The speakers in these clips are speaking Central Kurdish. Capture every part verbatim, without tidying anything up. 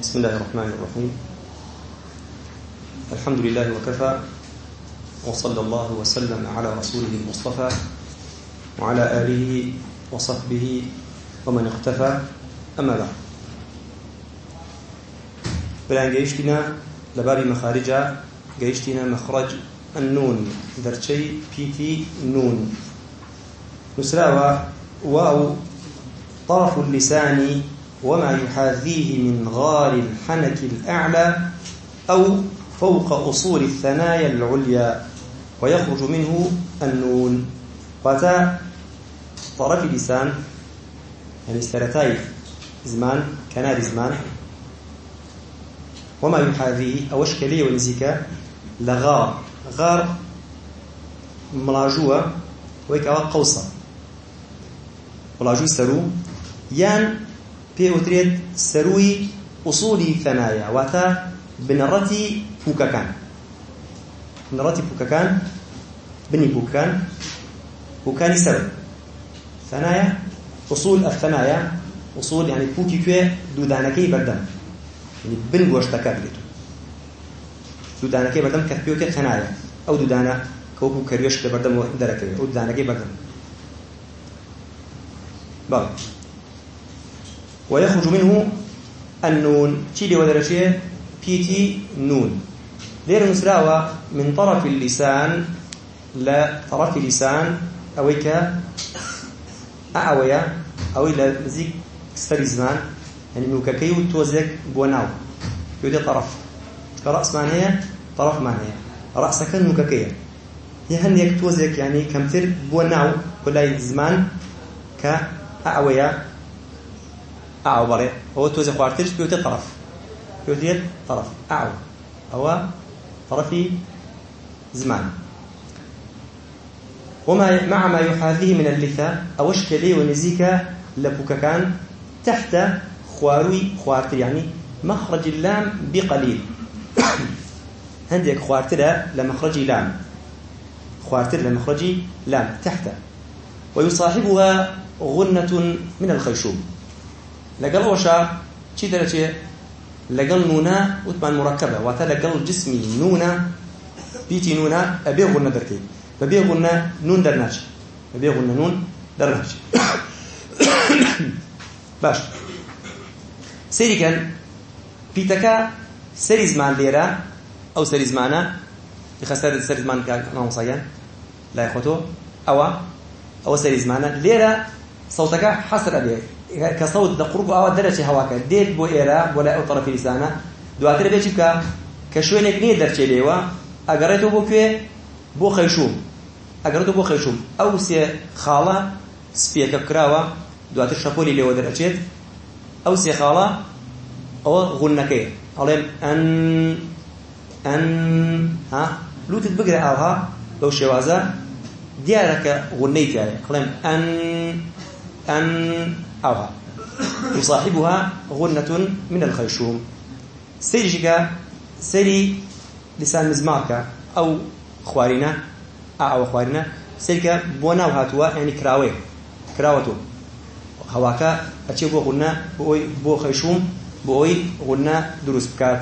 بسم الله الرحمن الرحيم. الحمد لله وكفى، وصلى الله وسلم على رسوله المصطفى وعلى آله وصحبه ومن اختفى. أما بعد، بلان جيشتنا لبابي مخارجة، جيشتنا مخرج النون درشي بيتي نون نسراوى واو طرف اللسان وما يحاذيه من غار الحنك الأعلى أو فوق أصول الثنايا العليا ويخرج منه النون. فتا طرف اللسان يعني استرتاي زمان كنار زمان، وما يحاذيه أو أشكالية ونزيكا لغار غار ملاجوة ويكا قوصة ملاجو سرو يان بيوتريد سروي أصولي ثنايا واتا بنرتي بوكاكان بنرتي بوكاكان بني بوكان بوكاني سرو ثنايا أصول الثنايا أصول يعني بوكي كوي دودانكي بردم يعني بن واشتكا بلتو دودانكي بردم كثبيوتي ثنايا أو دودانا كوكو كريوش بردم دركي أو دودانكي بردم باب. ويخرج منه النون تشيلي ودرشيه بيتي نون لير نسراوى من طرف اللسان لا طرف اللسان أويك أعويا أو إلى مزيك سفر زمان يعني نوكاكيو توزيك بوناو يودي طرف كرأس معناها طرف معناها رأسك نوكاكيا يهنيك توزيك يعني كمتر بوناو كل زمان كأعويا أعو بري هو توزي خوارترش بيوتي طرف بيوتي طرف أعو هو طرفي زمان. وما مع ما يحاذيه من اللثة أو اشكالي ونزيكا لبوكاكان تحت خواروي خوارتر يعني مخرج اللام بقليل عندك خوارتر لمخرج لام خوارتر لمخرج لام تحت. ويصاحبها غنة من الخيشوم لقل وشا شي درجة لقل نونا وثمان مركبة واتا لقل جسمي نونا بيتي نونا أبيه غنة دركي ببيه غنة نون درناش ببيه غنة نون درناش باش سيري كان بيتكا سيري زمان ليرا أو سيري زمانا يخسر سيري زمان كنوصيان لا يخوتو أو أو سيري زمانا ليرا صوتك حسر أبيه كصوت دقرب أو درجة هواك ديت بو إيرا ولا أو طرف لسانه دواتر بيجيك كشوينك نيدر تشيليوا أجرته بو كي بو خيشوم أجرته بو خيشوم أو سي خالة سبيك كراوا دواتر شفولي لي ودرجة أو سي خالة أو غنكي علم أن أن ها لو تتبقر أوها لو شوازة ديارك غنيتي علم أن أن أوها يصاحبها غنة من الخيشوم. سيرجك سيري لسان مزمارك أو خوارنا أو خوارنا سيرك بونا وهاتوا يعني كراوي كراوتو هواك أشي بو غنة بوي بو خيشوم بوي غنة دروس بكات.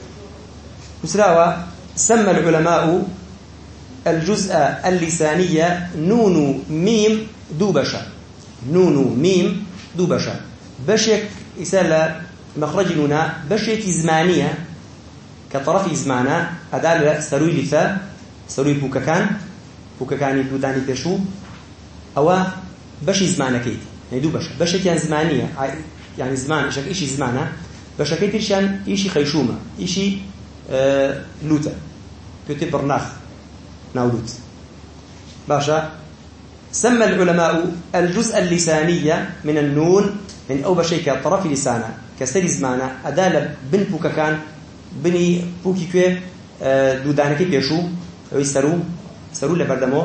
وسراوا سمى العلماء الجزء اللسانية نون ميم دوبشة نون ميم دوبشة بشك إسالة مخرج نونا بشك زمانية كطرف زمانة أدال سروي لثا سروي بوكاكان بوكاكاني دوداني بيشو أو بشي زمانة كيت يعني دوبشة بشك يعني زمانية يعني زمان إيش إيشي زمانة بشك كيتش يعني إيشي خيشومة إيشي آه لوتا كتي برناخ ناولوت باشا. سمى العلماء الجزء اللسانية من النون يعني أو بشيء كطرف لسانه كسري زمانه أدال بن بوكاكان بني بوكي كوي دودانكي بيشو أو يسرو سرو لبردمو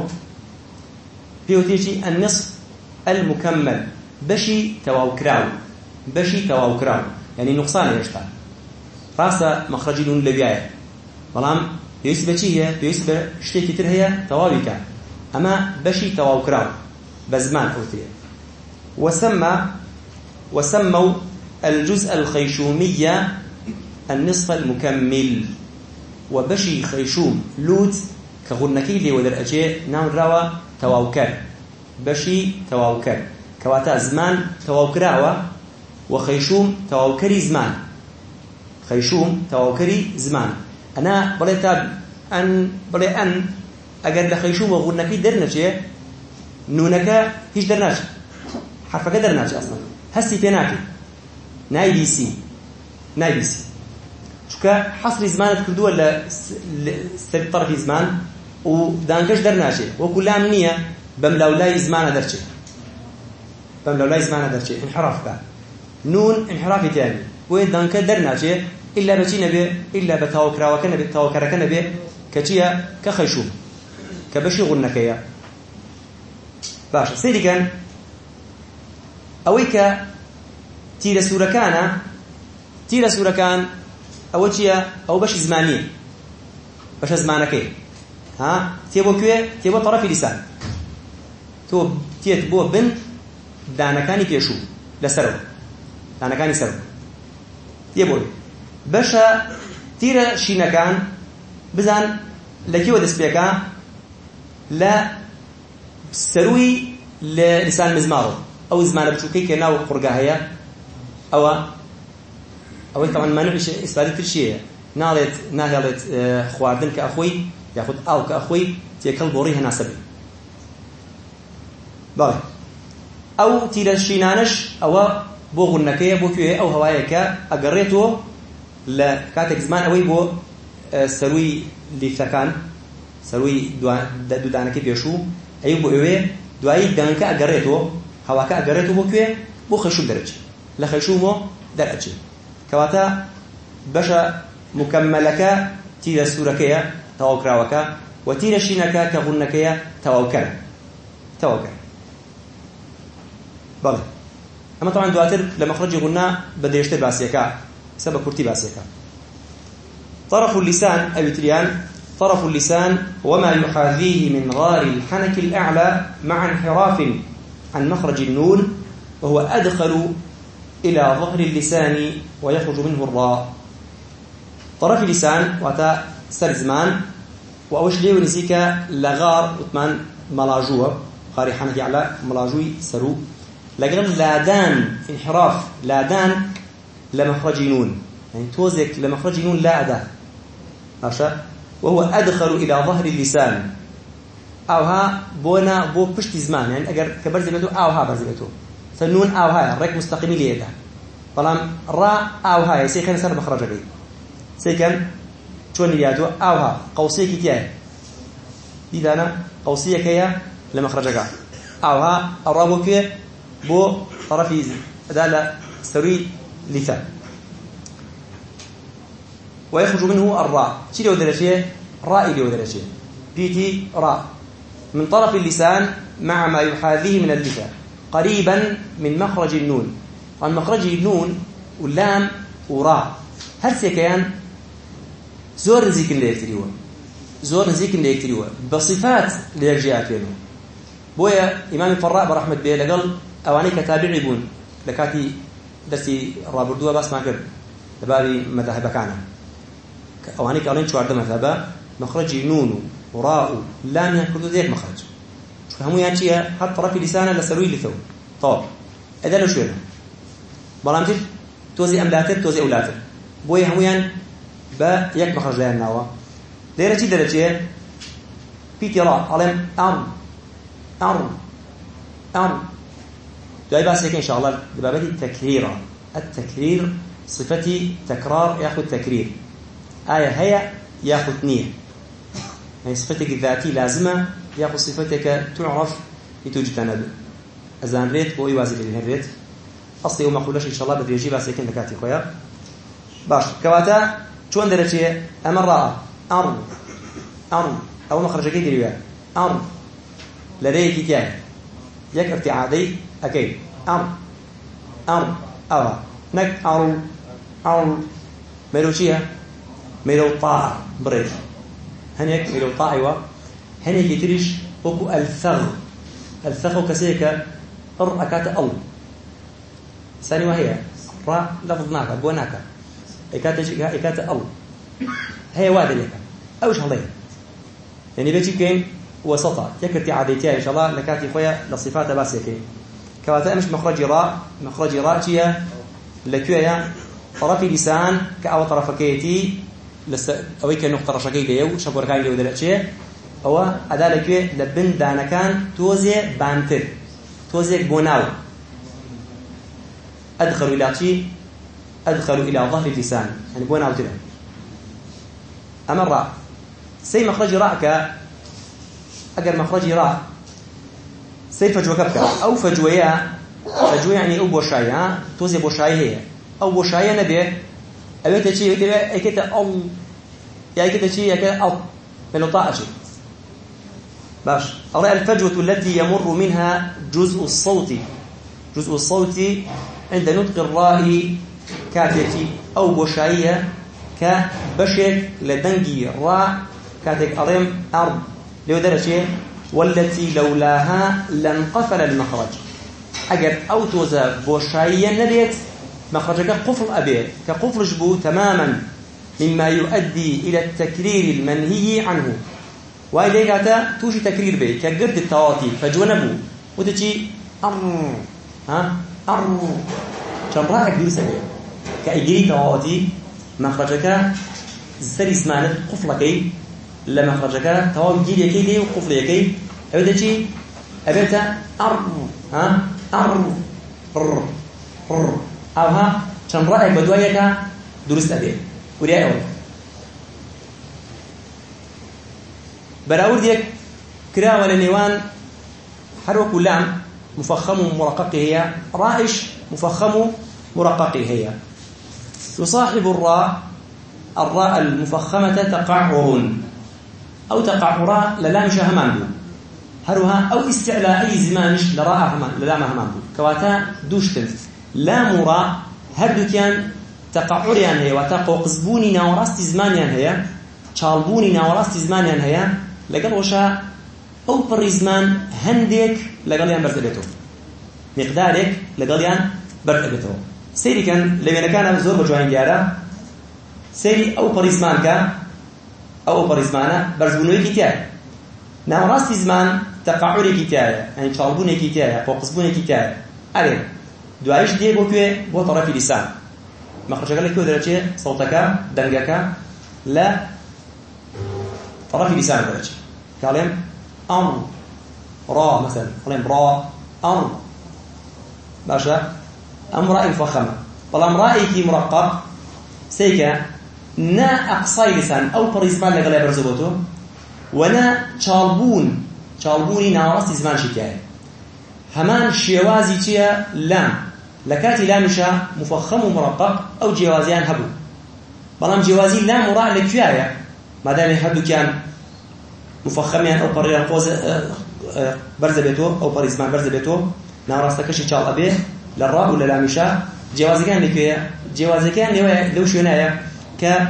بيوتيجي النصف المكمل بشي تواوكراو بشي تواوكراو يعني نقصان يشتغل راسا مخرج نون لبياية بلام يسبة شي هي يسبة شتي كتير هي تواوي كان أما بشي تواوكراو بزمان أوتيه. وسمى وسموا الجزء الخيشومية النصف المكمل وبشي خيشوم لوت كغنكي لي ودر أجي نام روا تواوكر بشي تواوكر كواتا زمان تواوكراوا وخيشوم تواوكري زمان خيشوم تواوكري زمان أنا بليتاب أن بلي أن أجد لخيشوم وغنكي درنجي نونك هيش درناش حرفك درناش أصلا هسي بيناكي ناي بي سي ناي بي سي شوكا حصري زمان تكردوه لسر طرفي زمان ودانكش درناشي وكل أمنية بملولاي زمان درشي بملولاي زمان درشي انحراف بقى نون انحرافي تاني وين دانك درناشي إلا بشي نبي إلا بتاوكرا وكان نبي تاوكرا كان نبي كشيا كخيشوم كبشي غنكيا باشا سيدي كان أويك تيرا سورة كان تيرا سورة كان أوشيا أو بشي زمانية بشي زمانكي ها تيبو كوي تيبو طرف لسان تو تيتبو بن دانكاني بيشو لسرو دانكاني سرو تيبو باشا تيرا شينكان بزان لكيو دسبيكا لا سروي للسان مزمارو أو زمان بشوكي كناو قرقاهية أو أو طبعا ما نعيش إسفادة الشيء نالت نالت خواردن كأخوي ياخذ أو كأخوي تيكل بوريه ناسبي باي أو تيرا شينانش أو بو غنكية بو كوي أو هوايك أقريتو لكاتك زمان أوي بو سروي لثكان سروي دو دانكي بيشو أيو بو إوي دواي دانكا أقريتو هواكا أقريتو بو كوي بو خيشو درجة لخيشو مو درجة كواتا بشا مكملك تيرا سوركية تواوكراوكا وتيرا شينكا كغنكية تواوكرا تواوكرا بله أما طبعا دواتر لما خرج غنا بدي يشتري باسيكا سبب كرتي باسيكا طرف اللسان أو تريان طرف اللسان وما يحاذيه من غار الحنك الأعلى مع انحراف عن مخرج النون وهو أدخل إلى ظهر اللسان ويخرج منه الراء طرف اللسان واتا سرزمان وأوش ليه ونسيك لغار وثمان ملاجوة غاري حنك أعلى ملاجوي سرو لقرم لادان انحراف لادان لمخرج نون يعني توزك لمخرج نون لا أداة ماشا وهو أدخل إلى ظهر اللسان أوها بونا بو بشت زمان يعني أجر كبرزمته أوها برزمته فالنون أوها رك مستقيم ليدا طالما راء أوها سيكون سر مخرج بي سيكون شون لياتو أوها قوسية كتير إذا أنا قوسية كيا لمخرجك أوها الرابوك بو طرفي دالة سري لسان ويخرج منه الراء شيء لو درجة راء لو درجة بيتي راء من طرف اللسان مع ما يحاذيه من اللسان قريبا من مخرج النون عن مخرج النون واللام وراء هل سيكيان زور نزيك اللي يكتريوه زور نزيك اللي يكتريوه بصفات ليرجعات بينه بويا إمام الفراء برحمة بيه لقل أواني كتابعي بون لكاتي درسي رابردوه بس ما كرد لبابي مذاهب كانا أواني كأولين شو عرض مذهبا مخرج نون وراء لام يكردو ذيك مخرج شو همو يانشي حط طرفي لسانا لسروي لثو طب إذا لو شوينا بلامتر توزي أملاتر توزي أولاتر بوي همو يان با يك مخرج لها الناوة ليرة شي درجة بيتي راء علم أرم أرم أرم دعي باسيك إن شاء الله ببابتي تكريرا التكرير صفتي تكرار يأخذ تكرير آية هي يأخذ نية يعني صفتك الذاتي لازمة يأخذ صفتك تعرف لتجتنب أزان ريت بوي وازل لها الريت أصلي وما قولش إن شاء الله بدي يجيب باسيك لكاتي خويا باش كواتا شو درجة أمر رأى أرم أرم أو مخرج كي ديريا أرم لديه كتاب يك ارتعادي أكيد أرم أرم أرى نك أرم أرم ميلوشيا ميلو طاع بريش هنيك ميلو طاع أيوة هنيك يتريش وكو الثغ الثغ كسيك أر أكات أل ثاني وهي را لفظ ناكا بوناكا إكاتة إكاتة ال هي وادي لك أوش هذي يعني بيجي كين وسطة يكرتي عاديتها إن شاء الله لكاتي خويا لصفات بس كين كواتا مش مخرج راء مخرج راء تيا لكويا طرف لسان كأو طرف كيتي لس أو كنقطة رشقي ليو شبور كاي ليو دلتشي أو أدا لكوي لبن دانا كان توزي بانتر توزي بوناو أدخلوا إلى شيء أدخلوا إلى ظهر اللسان يعني بوناو تلا أما الراء سي مخرج راء ك أجر مخرج راء سي فجوة كبكة أو فجوية فجوة يعني أو بوشاية توزي بوشاية هي أو بوشاية نبي أبيت شيء كده كده أو يعني كده شيء كده أو ملوطاء شيء باش أرى الفجوة التي يمر منها جزء الصوت جزء الصوت عند نطق الراء كاتتي أو بوشاية كبشك لدنجي راء كاتك أريم أرض لو درجة والتي لولاها لانقفل المخرج أجر أو توزا بوشاية نبيت مخرجك قفل أبيه كقفل جبو تماما مما يؤدي إلى التكرير المنهي عنه وإليك أتا توشي تكرير به كقرد التواتي فجونبو وتجي أر ها أر كان رأيك بيسا كأجري تواتي مخرجك زر اسمانت قفلكي لما خرجك تواب جيل يكي دي وقفل يكي أبدا شيء أبدا أر ها أر ر ر أو ها كان رأيك بدوايك درست أبيه ورياء أول براود ديك كرا ولا نيوان حرك لام مفخم مرقق هي رائش مفخم مرقق هي يصاحب الراء الراء المفخمة تقعر أو تقعر للام شهمان بو هروها أو استعلاء زمانش لراء همان للام همان بو كواتا دوشتن لام راء هردو كان تقعريان هي وتقو قزبوني ناوراست زمانيان هي چالبوني ناوراست زمانيان هي لقل وشا أو برزمان هندك لقل يان برزبتو مقدارك لقل يان برزبتو سيري كان لمن كان زور بجوهين جارة سيري أو برزمان كان أو برزمانة برزبونوي كتاية ناوراست زمان تقعري كتاية يعني چالبوني كتاية فوقزبوني كتاية أرين دعايش دي بوكوه بو طرف لسان مخرجك لك كو درجة صوتك دنجك لا طرف لسان درجة كلام أمر را مثلا كلام را أمر باشا أمر مفخمة طالما رأيك مرقق سيكا نا أقصى لسان أو برزمان لغلا برزبوتو ونا چالبون چالبوني ناوراست زمان شكاية همان شيوازي تيا لام لكاتي لامشا مفخم ومرقق أو جوازيان هبو بلام جوازي لام وراء لكيايا ما دام هبو كان مفخميان أو بريان قوز برزبتو أو برزمان برزبتو ناوراستكشي چال أبيه للراء ولا لامشا جوازي كان لكيايا جوازي كان لو شونايا ك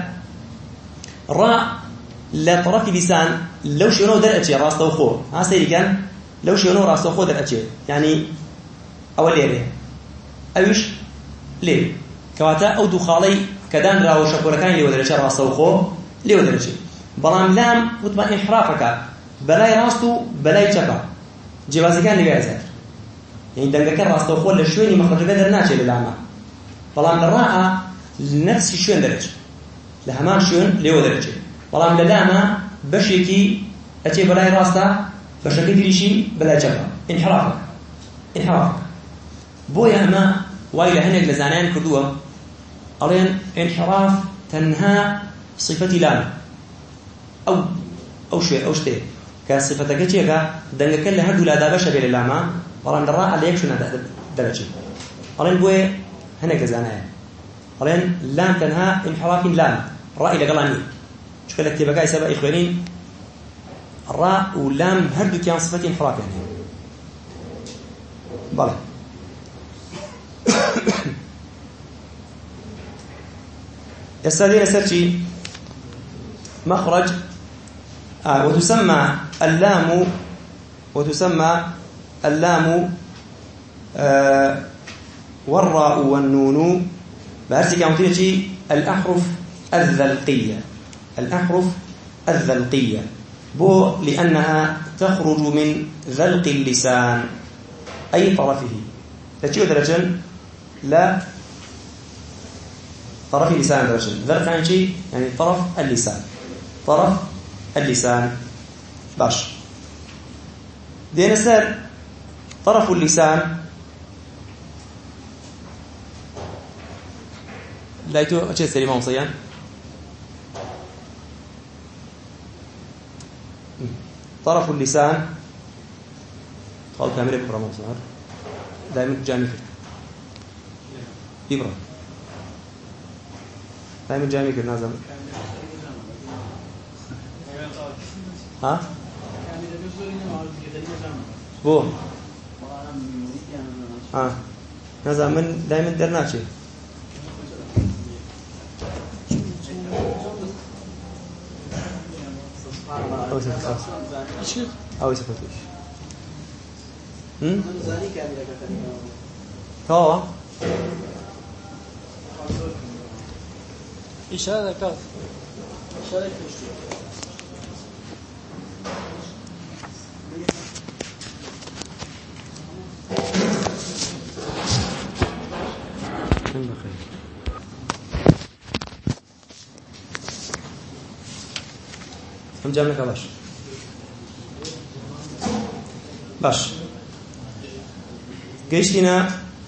راء لطرف لسان لو شونو درأتي راسته وخو ها سيري كان لو شونو راسته وخو درأتي يعني أول ليه أيش ليه كواتا أو دخالي كدان راو شكوركان ليه ودرجة راسته وخو ليه ودرجة بلام لام وتبقى إحرافك بلاي راسته بلاي شبا جوازي كان ليه يزال يعني دنجك راسته وخو لشويني مخرج قدر ناتي للعمى بلام الراء لنفس الشوين درجة لهمان شوين ليه ودرجة بلام لداما بشيكي أتي بلاي راسته بشكي ديشي بلاي شبا انحرافك انحرافك بويا ما وايل هنك لزانان كردوه أرين انحراف تنهى صفة لام أو أو شيء أو شيء كصفة كتيرة دنجك اللي هدو لا دابش بين اللام وران الراء اللي يكشون درجة أرين بويا هنك لزانان أرين لام تنهى انحراف لام رأي لقلاني شو كلا تبقى سبب إخوانين الراء ولام هردو كان صفة انحراف يعني بله يستدين سرشي مخرج آه وتسمى اللام وتسمى اللام آه والراء والنون بأرسي كامتينشي الأحرف الذلقية. الأحرف الذلقية بو لأنها تخرج من ذلق اللسان أي طرفه. تجيء درجة لا طرف اللسان درجة. ذلق يعني شيء يعني طرف اللسان، طرف اللسان. باش دينا سر طرف اللسان لايتو أشياء سليمة مصيان. طرف اللسان قال كاميرا بكرة مصيان دائما جامي كر إبرة دائما جامي كر نازم ها بو ها نازم من دائما درناشي أو سفتوش أو سفتوش هم كوا إشارة كاف إشارة كشتي هم جاملك باش باش قيشتنا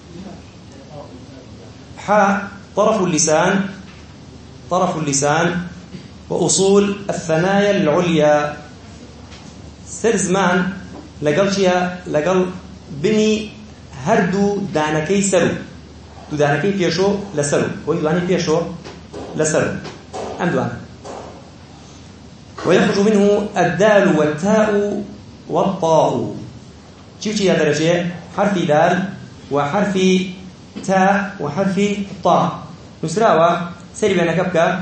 حاء طرف اللسان طرف اللسان وأصول الثنايا العليا سر زمان لقل شيء لقل بني هردو دانكي سرو دو دانكي بيشو لسرو وي دواني بيشو لسرو أم دوان ويخرج منه الدال والتاء والطاء. شوف شيء هذا درجة حرف دال وحرف تاء وحرف طاء نسراوة سري بين كبكة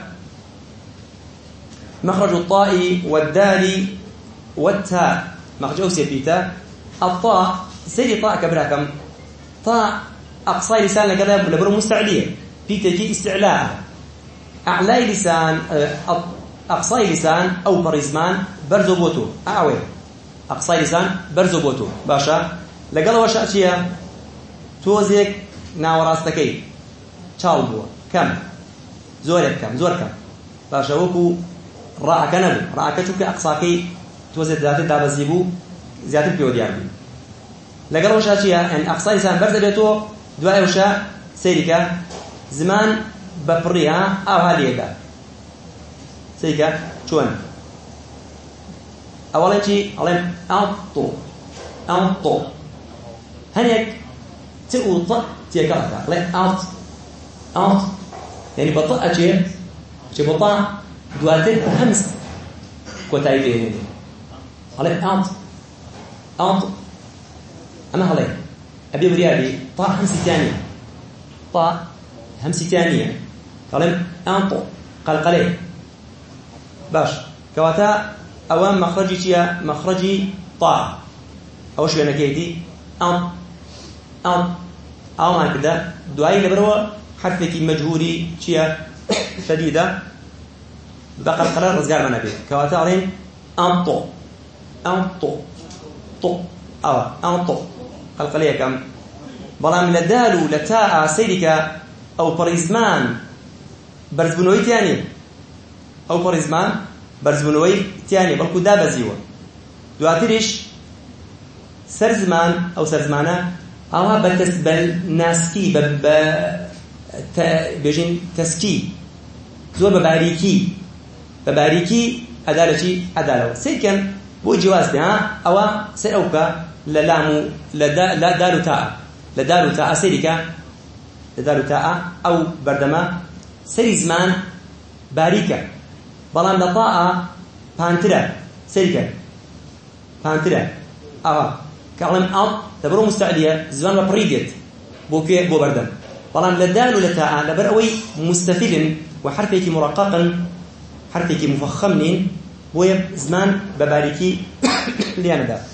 مخرج الطاء والدال والتاء مخرج أوسي بيتا الطاء سري طاء كبراكم طاء أقصى لسان لقلب لبرو مستعلية بيتا جي استعلاء أعلى لسان أقصى لسان أو برزمان برزو بوتو أعوي أقصى لسان برزو بوتو باشا لقل وش أشياء توزيك ناوراستكي تشالبو كم زورك كم زور كم باشا وكو راعك نبو راعك شوك أقصاكي توزيك ذات دابزيبو زيادة بيوديان لقل وش أشياء أن أقصى لسان برز بيتو دواء وشا سيرك زمان ببريها أو هاليدا سيكا شون أولا شيء علم أنطو أنطو هنيك تقول تيكالك لين أنط أنط يعني بطأ شيء شيء بطأ دواتين همس كوتايدين هني علم أنط أنط أما هلاي أبي بريادي طاء همس ثانية طاء همس ثانية علم أنطو قلقلي باش كواتا أوام مخرجي تيا مخرجي طاء أو شو أنا كيدي أم أم أو ما كده دعاء لبروا حرفك مجهوري تيا شديدة بقى القرار رزقار ما نبي كواتا علين أم طو أم طو طو أو أم طو قلقلية كم بلام لدالو لتاء سيرك أو بريزمان برزبنوي تاني أو برزمان برزبنوي تاني بلكو دا بزيوة دواتريش سرزمان أو سرزمانة أوها بتسبل ناسكي بب ت... بيجين تسكي زور بباريكي بباريكي أدالة أدالة سيكن بو جواز ده أو سأوكا للامو لدا لا دالو تاء لدالو تاء سيركا لدالو تاء أو بردما سرزمان باريكا بلان لطاء بانترا سيركا بانترا أوها كلام أب تبرو مستعدية زمان ببريدت بوكي بو بردم بلان لدال لتاء لبروي مستفيد وحرفك مرققا حرفك مفخم بوي زمان بباريكي ليانا دا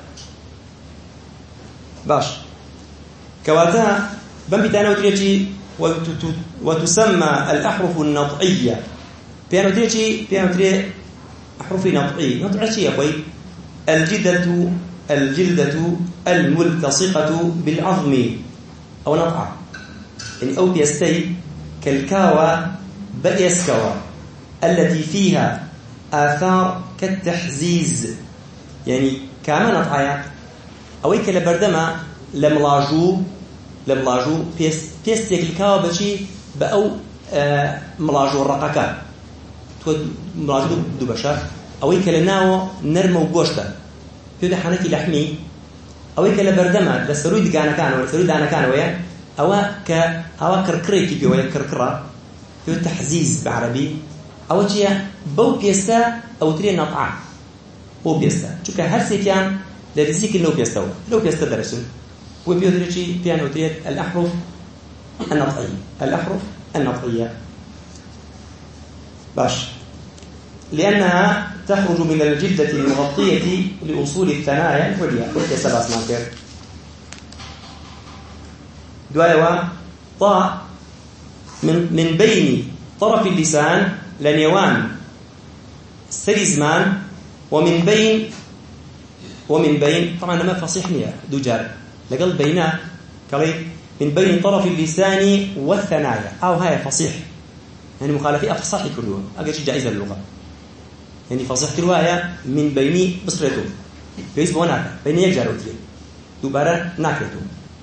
باش كواتا بم بتانا وتريتي وتسمى الأحرف النطعية. بيانو تري بيانو تري أحرف نطعي. نطعي شيء أخوي؟ الجلدة الجلدة الملتصقة بالعظم أو نطعة، يعني أو بيستي كالكاوى بأيسكوى التي فيها آثار كالتحزيز، يعني كما نطعية أو يك لبردما لملاجو لملاجو بيست بيستيك الكاوى بشي بأو آه ملاجو الرقاكا تو ملاجو دو بشر أو يك لناو نرمو وقوشتا بيودا حنكي لحمي أو يك لبردما لسروي دقانا كانوا لسروي دانا كانوا ويا أو ك أو كركري كي بيويا كركرة بيو تحزيز بعربي أو شيء بو بيستا أو تري نطعة بو بيستا شو كهرسي كان لرزيك لو بيستوى لو بيستا درسون وبيودري شيء بيان وتريد الأحرف النطعية الأحرف النطعية باش لأنها تخرج من الجلدة المغطية لأصول الثنايا العليا قلت سبع سماكر دوايوا طاء من من بين طرف اللسان لنيوان سريزمان ومن بين ومن بين طبعا ما فصيح نيا دجار لقل بينه كلي من بين طرف اللسان والثنايا أو هاي فصيح يعني مخالفة أفصح كلها أقل شيء جائزة اللغة يعني فصيح كلها من بيني بصرته بيس بوناك بين يجار وتري دوباره ناكرته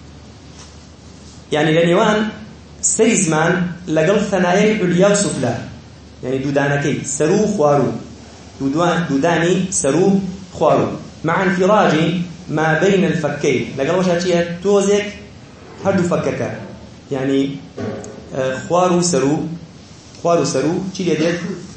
يعني لنيوان سريزمان لقل ثنايا العليا وسفلى يعني دودانكي سرو خوارو دودان دوداني سرو خوارو مع انفراج ما بين الفكين لقل وشاتيه توزك هردو فككا يعني خوارو سرو خوارو سرو چی لیدید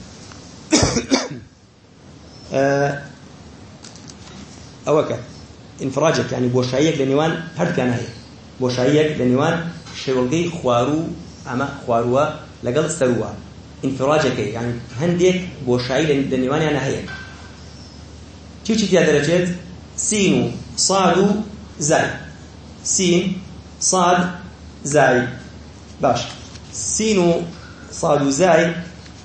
اوكا انفراجك يعني بوشايك لنيوان هرد كان هي بوشايك لنيوان شغلقي خوارو اما خواروا لقل سروا انفراجك يعني هنديك بوشاي لنيوان يعني هي چی چی تیا درجات سين صاد زاي سين صاد زاي باش سين صاد زاي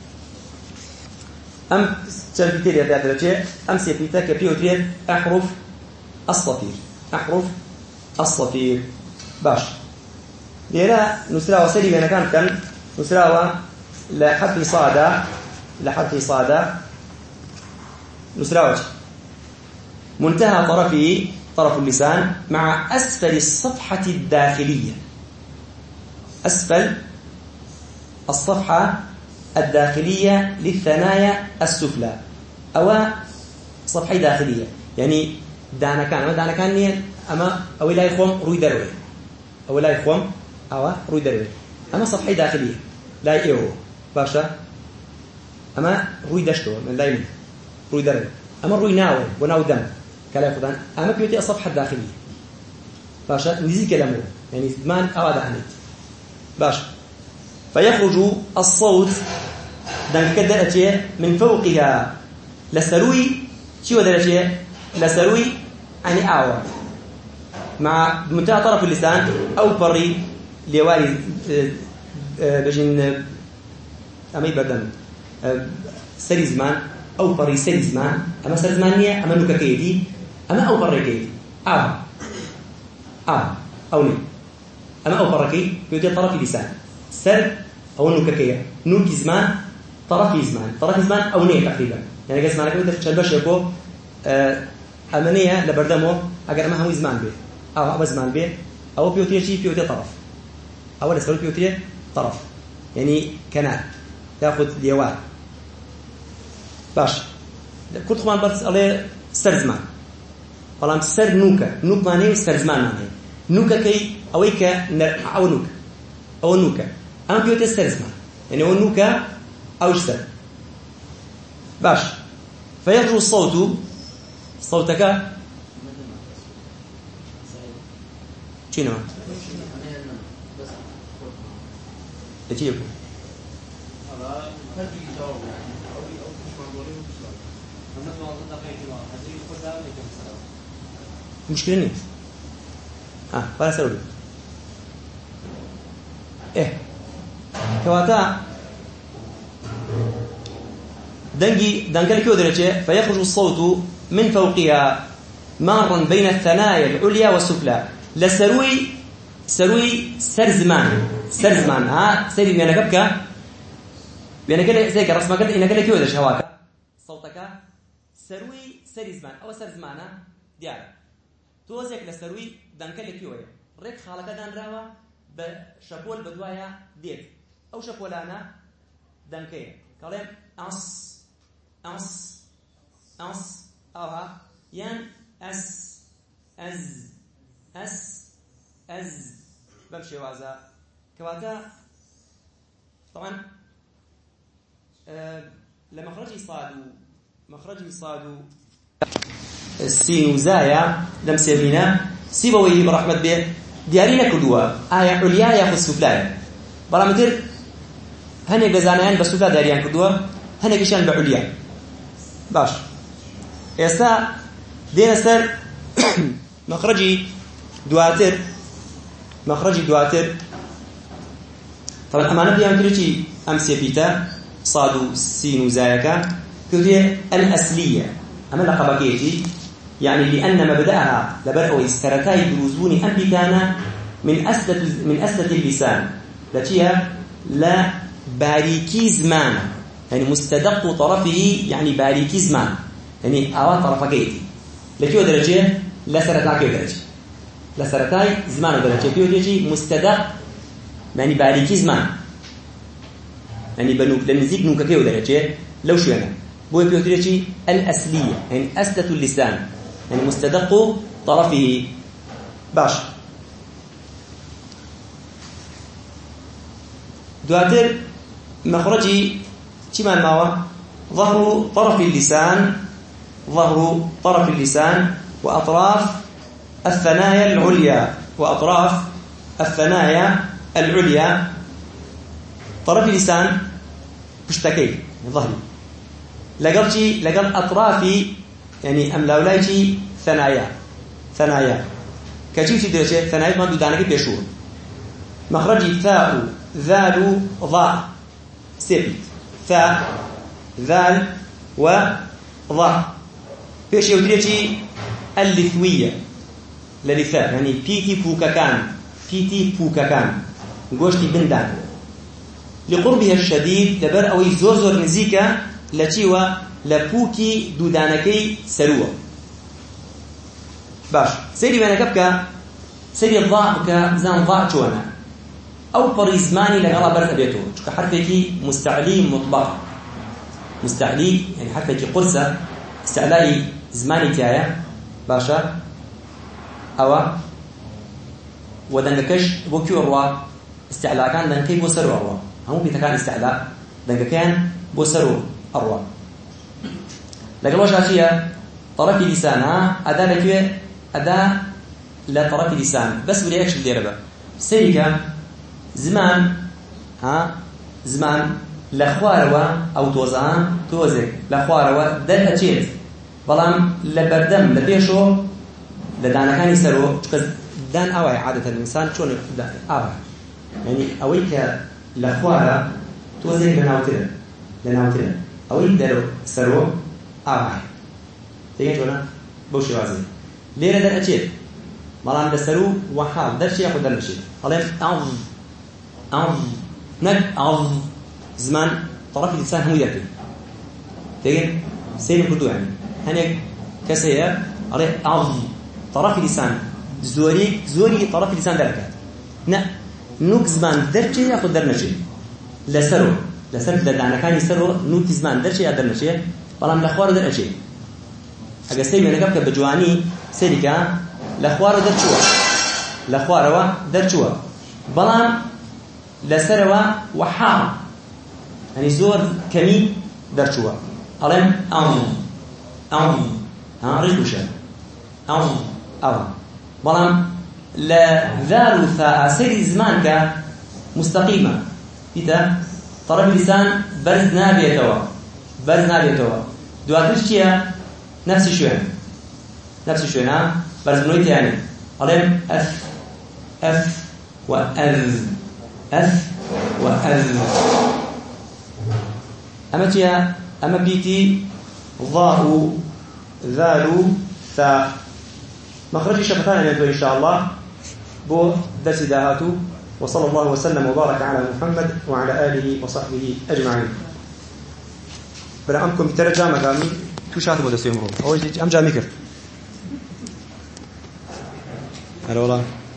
أم تربيتي يا درجة أم سيبيتا كبيوتري أحرف الصفير أحرف الصفير باش ليرا نسرا وسلي بين كان كان نسرا لحرف صاد لحرف صاد نسرا منتهى طرفه طرف اللسان مع أسفل الصفحة الداخلية أسفل الصفحة الداخلية للثنايا السفلى أو صفحة داخلية يعني دانا كان أما دانا كان نيا أما أو لا يخوم روي دروي أو لا يخوم أو روي دروي أما صفحة داخلية لا يهو باشا أما روي دشتو من لا يمد روي دروي أما روي ناوي وناو دم كلا يخدان أما بيوتي الصفحة الداخلية باشا نزي كلامه يعني زمان أراد عنيت باشا فيخرج الصوت دان كدرجه من فوقها لسروي شو درجه لسروي يعني اعور مع منتهى طرف اللسان او بري لوالي بجن امي بدن سريزمان او بري سريزمان اما سريزمانيه اما نككيدي اما او بري كيدي اه اه او ني اما او بركي بيدي طرف اللسان سر أو نوككية نوك زمان طرف زمان طرف زمان أو نية تقريبا يعني قسم على كده تشبش يكو أمنية لبردمه أجر ما هو زمان به أو أو زمان به أو بيوتيه شيء بيوتيه طرف أول يسوي بيوتيه طرف يعني كنال تأخذ اليوار باش كل طبعا بس عليه سر زمان والله سر نوكا نوك معناه سر زمان معناه نوكا كي أويك أو نوك أو نوكا أم بيوتي استرزما يعني هو نوكا أو جسر باش فيخرج الصوت صوتك شنو يجيب مشكلة نيت ها فلا سأقول إيه كواتا دنجي دنجل كيو درجة فيخرج الصوت من فوقها مارا بين الثنايا العليا والسفلى لسروي سروي سر زمان سر زمان ها سري بيانا كبكا بيانا كلا سيك رسمة كلا إنا كلا كيو درجة هواكا صوتك سروي سر زمان أو سر زمانا ديار توزيك لسروي دنجل كيو ريك خالك دان راوا بشبول بدوايا ديت أو شبولانا دنكي كلام أص أص أص أوها ين أس أز أس أز بمشي وازا كواتا طبعا أه لما مخرجي صادو مخرجي صادو السين وزايا لم سيبينا سيبوي برحمة به ديارينا كدوا آية عليا يا السفلى برامتر هني جزانيان بالسفلى دياريان كدوا هني كيشان بعليا باش إسا دين سر مخرجي دواتر مخرجي دواتر طبعا أمانة بيان كريتي أمسي بيتا صادو سين وزايكا كذي الأصلية أما لقبكيتي يعني لأن مبدأها لبرأوا استرتاي دروزوني أمبيكانا من أسلة من أسلة اللسان لتيها لا باریکی زمان يعني مستدق طرفه يعني باریکی زمان يعني أوا طرفكيتي لكيو درجة لا سرتاي كيو درجة لا سرتاي زمان درجة كيو درجة مستدق يعني باریکی زمان يعني بنو لنزيك نوكا كيو درجة لو شو أنا بو كيو درجة الأصلية يعني أسلة اللسان يعني مستدق طرفه باش دواتر مخرجي كمان ماوا ظهر طرف اللسان ظهر طرف اللسان وأطراف الثنايا العليا وأطراف الثنايا العليا طرف اللسان بشتكي ظهري لقلتي لقل أطرافي يعني أملاولايتي ثنايا ثنايا كجيب تدرسه ثنايا ما دودانك بيشور مخرجي ثاء ذال ضاء سبت ثاء ذال وضاء بيش يودريتي اللثوية للثاء يعني بيتي بوكاكان بيتي بوكاكان قوشتي بندان لقربها الشديد لبر أوي زور زور نزيكا لتيوا لبوكي دودانكي سروة باش سيري وانا كبكا سيري الضاء بكا زان ضاء شوانا أو بريزماني لقلا برث بيته شكا حرفكي مستعلي مطبق مستعلي يعني حرفكي قرصة استعلالي زماني تايا باشا أو ودنكش بوكيو الروا استعلاء كان دنكي بوسروا الروا هم بيتكان استعلاء دنك كان بوسروا الروا لقل وش أشياء طرف لسانها أداة لكي أداة لا طرف لسان بس بدي أكشف دي ربا سيكا زمان ها زمان لخواروا أو توزان توزك لخواروا دل أجيز بلام لبردم لبيشو لدانا كان يسروا دان أوي عادة الإنسان شون أوي يعني أويك لخوارا توزك لناوتنا لناوتنا أويك دلو سروا أوي تيجي شونا بوشي وازي ليه دل أجيز بلام دسروا وحال دل شيء يأخذ دل شيء عليهم أعظ أعظ نك أعظ زمان طرف الإنسان هم يأكل تيجي سير كدو يعني هناك كسية عليه أعظ طرف اللسان زوري زوري طرف اللسان دركات نا نوك زمان درجة يأخذ درنشي لسرو لسر لدعنا كان يسرو نوك زمان درجة يأخذ درنشي بلام لخوار درنشي أجا سير من قبل بجواني سيركا لخوار درشوا لخوار درشوا بلام لسروا وحار يعني زور كمي درشوا علم أعظ أعظ ها رجوشة أعظ أو بلام لا ذال ثاء سير زمانك مستقيمة إذا طرف اللسان برز نابيتوا برز نابيتوا دواتش كيا نفس الشيء نفس الشيء ها برز نويت يعني علم أف أف وأذ أث وأذ. أما تيا أما بيتي ضاء ذال ثاء. مخرج شفتان يدو إن شاء الله بو درس داهاتو. وصلى الله وسلم وبارك على محمد وعلى آله وصحبه أجمعين. بلا أمكم بترجع مقامي توشات بودسيهم رو. أول شيء أم جامي كر. هلا والله.